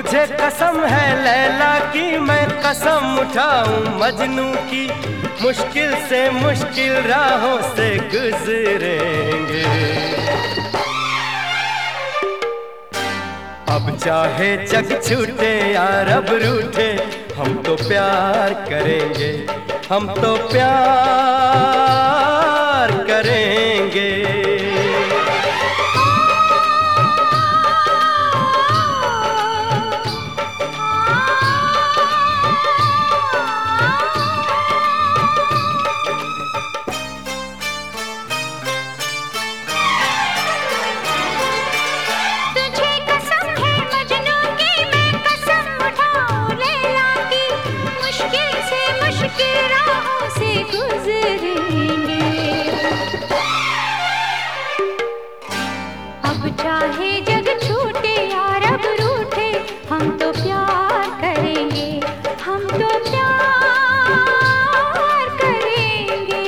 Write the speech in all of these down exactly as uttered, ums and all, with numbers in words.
तुझे कसम है लैला की, मैं कसम उठाऊं मजनू की, मुश्किल से मुश्किल राहों से गुजरेंगे। अब चाहे जग छूटे या रब रूठे, हम तो प्यार करेंगे, हम तो प्यार करेंगे। अब चाहे जग छूटे या रब रूठे, हम तो प्यार करेंगे, हम तो प्यार करेंगे।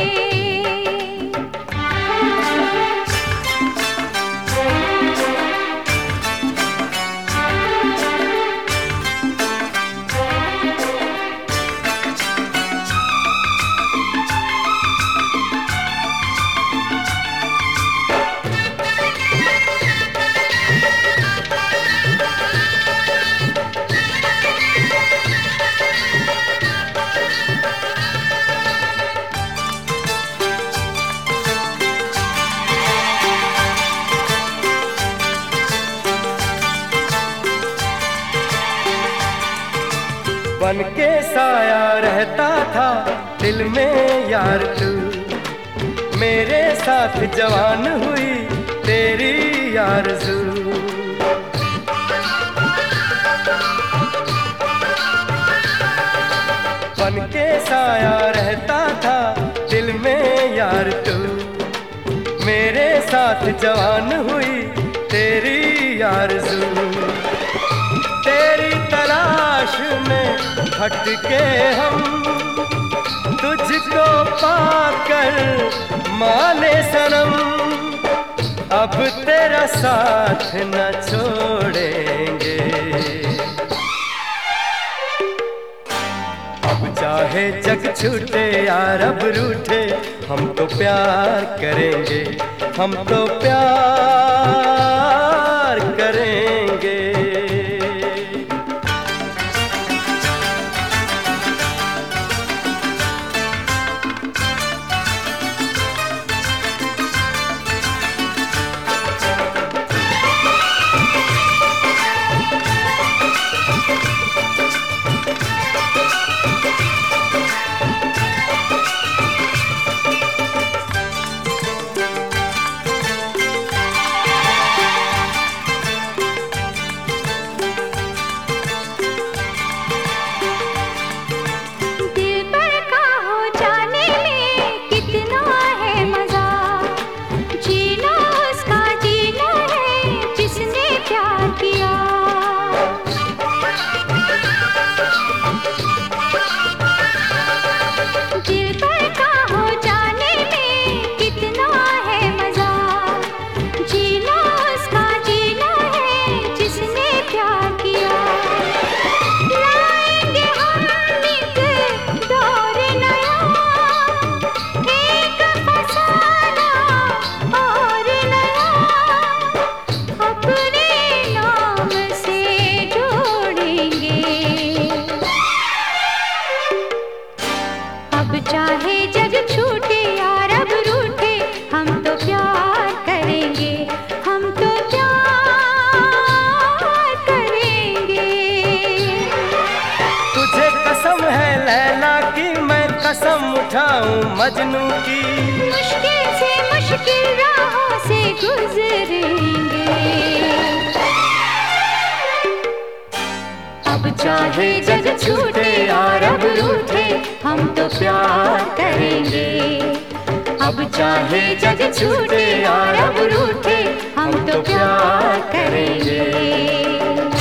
बन के साया रहता था दिल में यार तू, मेरे साथ जवान हुई तेरी आरज़ू। बन के साया रहता था दिल में यार तू, मेरे साथ जवान हुई तेरी आरज़ू। तेरी तलाश में भटके हम, तुझको पाकर माने सनम, अब तेरा साथ न छोड़ेंगे। अब चाहे जग छूटे या रब रूठे, हम तो प्यार करेंगे, हम तो प्यार करेंगे। अब चाहे जग छूटे या रब रूठे, हम तो प्यार करेंगे, हम तो प्यार करेंगे। तुझे कसम है लैला की, मैं कसम उठाऊं मजनू की, मुश्किल से मुश्किल राहों से गुजरेंगे। अब चाहे जग छूटे या रब रूठे, हम तो प्यार करेंगे। अब चाहे जग छूटे या रब रूठे, हम तो प्यार करेंगे।